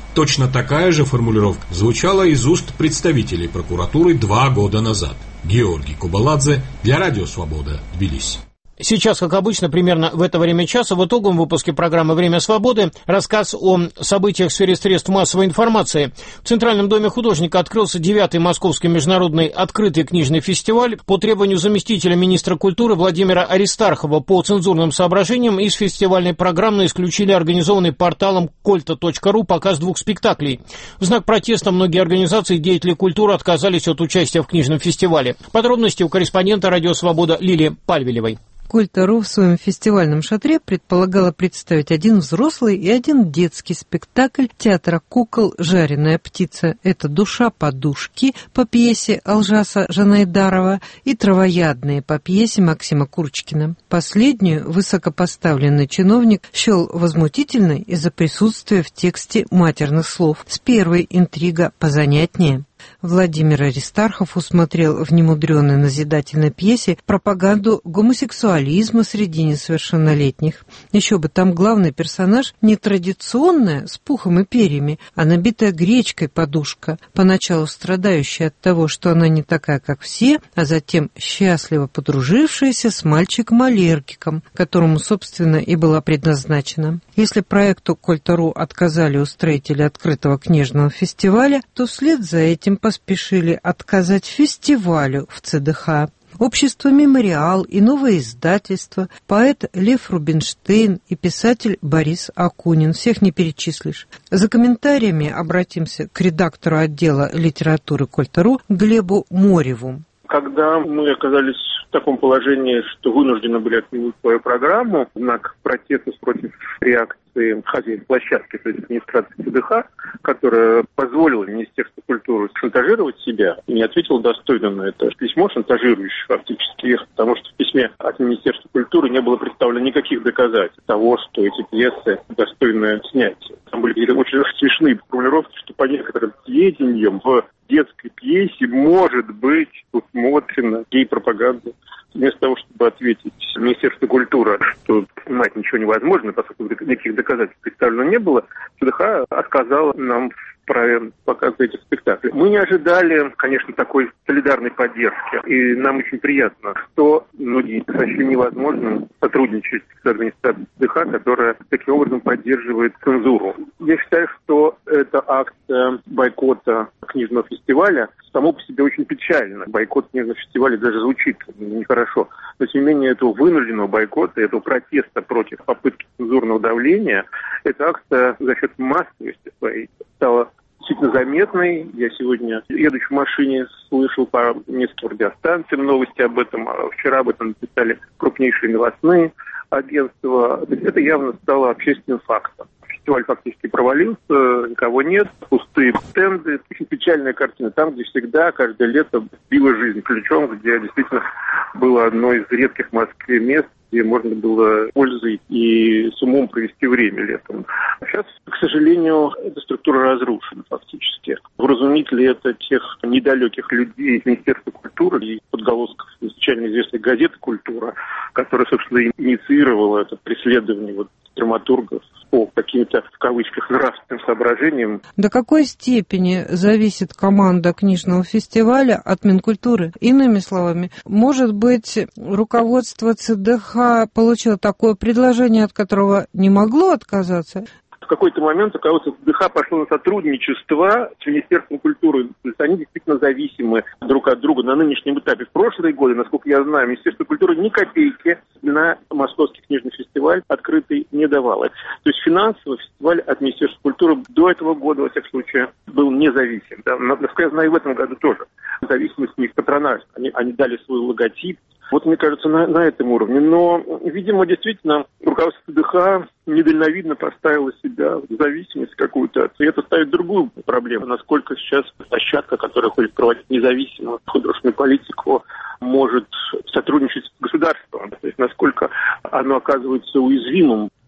Точно такая же формулировка звучала из уст представителей прокуратуры 2 года назад. Георгий Кубаладзе для Радио Свобода, Тбилиси. Сейчас, как обычно, примерно в это время часа в итоговом выпуске программы «Время свободы» рассказ о событиях в сфере средств массовой информации. В Центральном доме художника открылся 9-й Московский международный открытый книжный фестиваль. По требованию заместителя министра культуры Владимира Аристархова по цензурным соображениям из фестивальной программы исключили организованный порталом Кольта.ру показ 2 спектаклей. В знак протеста многие организации и деятели культуры отказались от участия в книжном фестивале. Подробности у корреспондента «Радио Свобода» Лилии Пальвелевой. Кольта.ру в своем фестивальном шатре предполагала представить один взрослый и один детский спектакль театра кукол «Жареная птица». Это «Душа подушки» по пьесе Алжаса Жанайдарова и «Травоядные» по пьесе Максима Курочкина. Последнюю высокопоставленный чиновник счел возмутительной из-за присутствия в тексте матерных слов. С первой интрига позанятнее. Владимир Аристархов усмотрел в немудреной назидательной пьесе пропаганду гомосексуализма среди несовершеннолетних. Еще бы, там главный персонаж не традиционная, с пухом и перьями, а набитая гречкой подушка, поначалу страдающая от того, что она не такая, как все, а затем счастливо подружившаяся с мальчиком-аллергиком, которому, собственно, и была предназначена. Если проекту Кольта.ру отказали устроители открытого книжного фестиваля, то вслед за этим поспешили отказать фестивалю в ЦДХ. Общество «Мемориал» и новое издательство, поэт Лев Рубинштейн и писатель Борис Акунин. Всех не перечислишь. За комментариями обратимся к редактору отдела литературы Кольта.ру Глебу Мореву. Когда мы оказались в таком положении, что вынуждены были отменить свою программу, в знак протеста против реакции хозяев площадки, то есть администрации ЦДХ, которая позволила Министерству культуры шантажировать себя и не ответила достойно на это письмо, шантажирующее фактически их, потому что в письме от Министерства культуры не было представлено никаких доказательств того, что эти пьесы достойны снятия. Там были какие-то очень смешные формулировки, что по некоторым сведениям в детской пьесе может быть усмотрена гей-пропаганда. Вместо того, чтобы ответить Министерству культуры, что снимать ничего невозможно, поскольку никаких доказательств представлено не было, ЦДХ отказала нам в праве показа этих спектаклей. Мы не ожидали, конечно, такой солидарной поддержки, и нам очень приятно, что многие сочли невозможным сотрудничать с администрацией ЦДХ, которая таким образом поддерживает цензуру. Я считаю, что эта акция бойкота книжного фестиваля само по себе очень печально. Бойкот книжного фестиваля даже звучит нехорошо. Но, тем не менее, этого вынужденного бойкота, этого протеста против попытки цензурного давления, эта акция за счет массовости своей стала действительно заметной. Я сегодня, едучи в машине, слышал по нескольким радиостанциям новости об этом. Вчера об этом написали крупнейшие новостные агентства. Это явно стало общественным фактом. Фестиваль фактически провалился, никого нет, пустые стенды. Очень печальная картина. Там, где всегда, каждое лето била жизнь ключом, где действительно было одно из редких в Москве мест, где можно было пользой и с умом провести время летом. Сейчас, к сожалению, эта структура разрушена фактически. Вразумит ли это тех недалеких людей из Министерства культуры и подголосков изначально известной газеты «Культура», которая, собственно, инициировала это преследование драматургов по каким-то, в кавычках, нравственным соображениям. До какой степени зависит команда книжного фестиваля от Минкультуры? Иными словами, может быть, руководство ЦДХ получило такое предложение, от которого не могло отказаться? В какой-то момент руководство ЦДХ пошло на сотрудничество с Министерством культуры. То есть они действительно зависимы друг от друга на нынешнем этапе. В прошлые годы, насколько я знаю, Министерство культуры ни копейки на Московский книжный фестиваль открытый не давало. То есть финансово фестиваль от Министерства культуры до этого года, во всяком случае, был независим. Да? Насколько я знаю, и в этом году тоже. Зависимость у них патронаж. Они дали свой логотип. Вот, мне кажется, на этом уровне. Но, видимо, действительно, руководство ЦДХ недальновидно поставило себя в зависимость какую-то. И это ставит другую проблему. Насколько сейчас площадка, которая хочет проводить независимую художественную политику, может сотрудничать с государством. То есть, насколько оно оказывается уязвимым.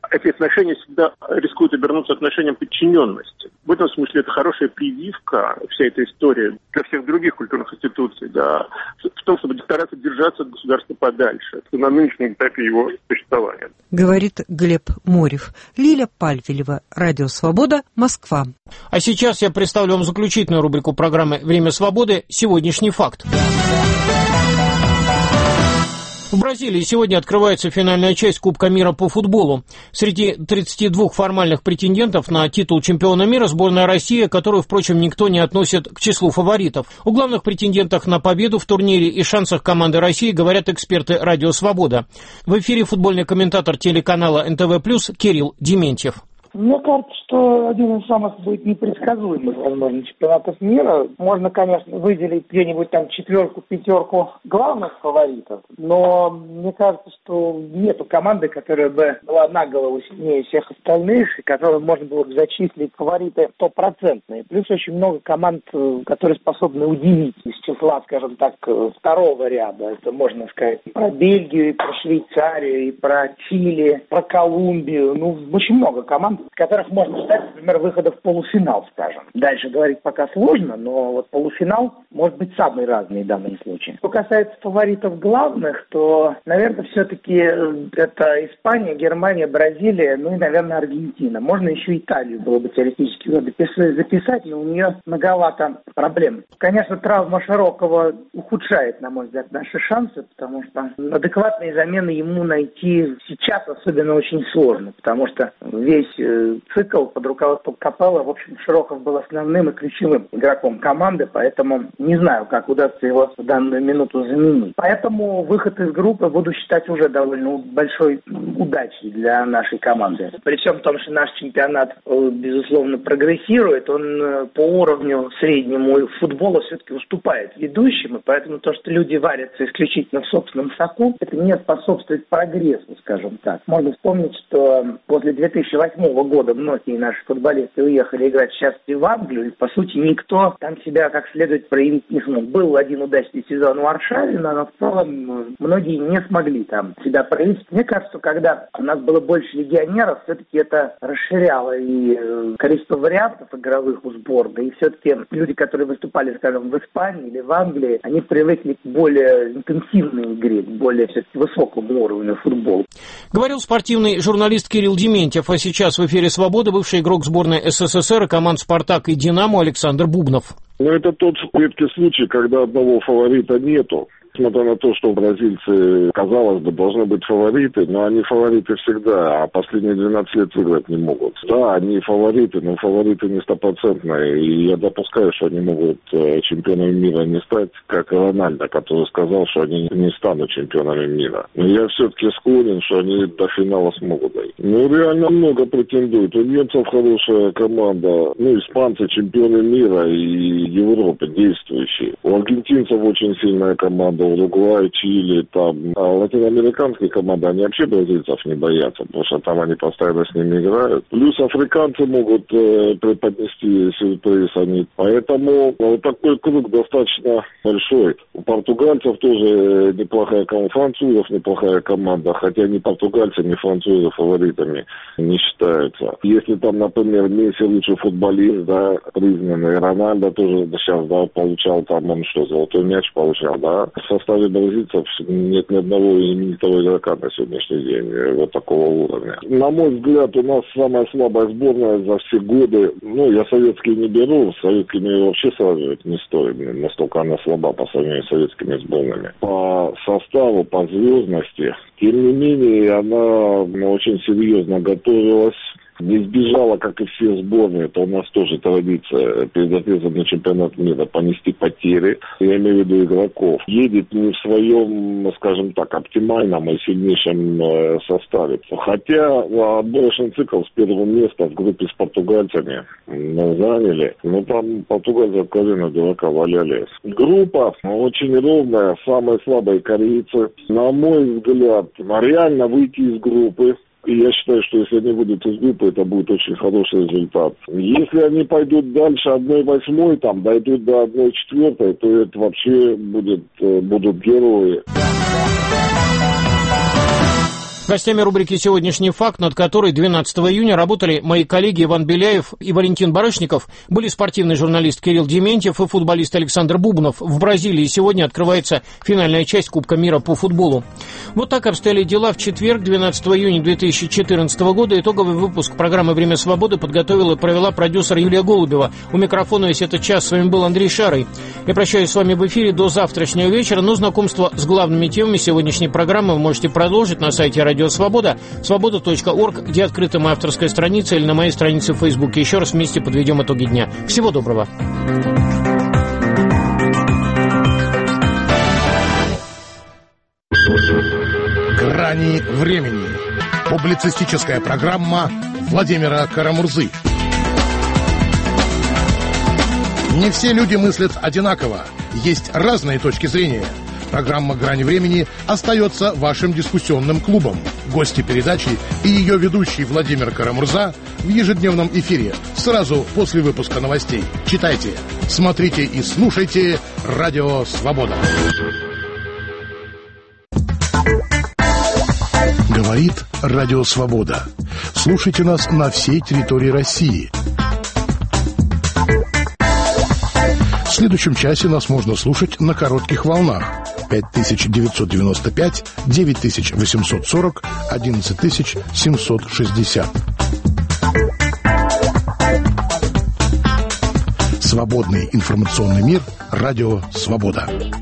эти отношения всегда рискуют обернуться отношением подчиненности. В этом смысле это хорошая прививка, вся эта история, для всех других культурных институций, да, в том, чтобы стараться держаться от государства подальше, на нынешнем этапе его существования. Говорит Глеб Морев. Лиля Пальвелева, Радио Свобода, Москва. А сейчас я представлю вам заключительную рубрику программы «Время свободы. Сегодняшний факт». В Бразилии сегодня открывается финальная часть Кубка мира по футболу. Среди 32 формальных претендентов на титул чемпиона мира сборная России, которую, впрочем, никто не относит к числу фаворитов. О главных претендентах на победу в турнире и шансах команды России говорят эксперты «Радио Свобода». В эфире футбольный комментатор телеканала НТВ+, Кирилл Дементьев. Мне кажется, что один из самых будет непредсказуемых, возможно, чемпионатов мира. Можно, конечно, выделить где-нибудь там 4-5 главных фаворитов, но мне кажется, что нету команды, которая бы была на голову сильнее всех остальных, и которую можно было бы зачислить фавориты стопроцентные. Плюс очень много команд, которые способны удивить из числа, скажем так, второго ряда. Это можно сказать и про Бельгию, и про Швейцарию, и про Чили, про Колумбию. Очень много команд, которых можно ждать, например, выхода в полуфинал, скажем. Дальше говорить пока сложно, но вот полуфинал может быть самый разный в данном случае. Что касается фаворитов главных, то, наверное, все-таки это Испания, Германия, Бразилия, и, наверное, Аргентина. Можно еще Италию было бы теоретически записать, но у нее многовато проблем. Конечно, травма Широкого ухудшает, на мой взгляд, наши шансы, потому что адекватные замены ему найти сейчас особенно очень сложно, потому что весь цикл под руководством Капелло, в общем, Широков был основным и ключевым игроком команды, поэтому не знаю, как удастся его в данную минуту заменить. Поэтому выход из группы буду считать уже довольно большой удачей для нашей команды. При всем том, что наш чемпионат, безусловно, прогрессирует, он по уровню среднему футбола все-таки уступает ведущим, и поэтому то, что люди варятся исключительно в собственном соку, это не способствует прогрессу, скажем так. Можно вспомнить, что после 2008 года многие наши футболисты уехали играть сейчас в Англию, и, по сути, никто там себя как следует проявить не смог. Был один удачный сезон в Варшаве, но в целом многие не смогли там себя проявить. Мне кажется, когда у нас было больше легионеров, все-таки это расширяло и количество вариантов игровых у сборной, и все-таки люди, которые выступали, скажем, в Испании или в Англии, они привыкли к более интенсивной игре, к более все-таки высокому уровню футбола. Говорил спортивный журналист Кирилл Дементьев, а сейчас в эфире «Свобода» бывший игрок сборной СССР и команд «Спартак» и «Динамо» Александр Бубнов. Это тот редкий случай, когда одного фаворита нету. Несмотря на то, что бразильцы, казалось бы, должны быть фавориты, но они фавориты всегда, а последние 12 лет выиграть не могут. Да, они фавориты, но фавориты не стопроцентные, и я допускаю, что они могут чемпионами мира не стать, как Рональдо, который сказал, что они не станут чемпионами мира. Но я все-таки склонен, что они до финала смогут дойти. Реально много претендуют. У немцев хорошая команда, испанцы чемпионы мира и Европы действующие. У аргентинцев очень сильная команда. Уругвай, Чили, там. А латиноамериканские команды, они вообще бразильцев не боятся, потому что там они постоянно с ними играют. Плюс африканцы могут преподнести сюрприз. Поэтому вот такой круг достаточно большой. У португальцев тоже неплохая команда, французов неплохая команда, хотя ни португальцы, ни французы фаворитами не считаются. Если там, например, Месси лучший футболист, да, признанный, Рональдо тоже сейчас, да, получал там, он что, золотой мяч получал, да. В составе бразильцев нет ни одного именитого игрока на сегодняшний день вот такого уровня. На мой взгляд, у нас самая слабая сборная за все годы. Я советские не беру, с советскими вообще сравнивать не стоит. Настолько она слаба по сравнению с советскими сборными. По составу, по звездности. Тем не менее, она очень серьезно готовилась. Не сбежала, как и все сборные, это у нас тоже традиция перед отъездом на чемпионат мира понести потери, я имею в виду игроков. Едет не в своем, скажем так, оптимальном и сильнейшем составе. Хотя отборочный цикл с первого места в группе с португальцами заняли, там португальцы откровенно дурака валялись. Группа очень ровная, самые слабые корейцы. На мой взгляд, реально выйти из группы. И я считаю, что если они выйдут из группы, это будет очень хороший результат. Если они пойдут дальше 1/8, там, дойдут до 1/4, то это вообще будут герои. Гостями рубрики «Сегодняшний факт», над которой 12 июня работали мои коллеги Иван Беляев и Валентин Барышников, были спортивный журналист Кирилл Дементьев и футболист Александр Бубнов. В Бразилии сегодня открывается финальная часть Кубка мира по футболу. Вот так обстояли дела в четверг, 12 июня 2014 года. Итоговый выпуск программы «Время свободы» подготовила и провела продюсер Юлия Голубева. У микрофона весь этот час с вами был Андрей Шарый. Я прощаюсь с вами в эфире до завтрашнего вечера, но знакомство с главными темами сегодняшней программы вы можете продолжить на сайте Радио Свобода, свобода.орг, где открыта моя авторская страница, или на моей странице в Фейсбуке. Еще раз вместе подведем итоги дня. Всего доброго. «Грани времени». Публицистическая программа Владимира Карамурзы. Не все люди мыслят одинаково. Есть разные точки зрения. Программа «Грани времени» остается вашим дискуссионным клубом. Гости передачи и ее ведущий Владимир Карамурза в ежедневном эфире сразу после выпуска новостей. Читайте, смотрите и слушайте «Радио Свобода». Говорит Радио Свобода. Слушайте нас на всей территории России. В следующем часе нас можно слушать на коротких волнах. 5995, 9840, 11760. Свободный информационный мир. Радио Свобода.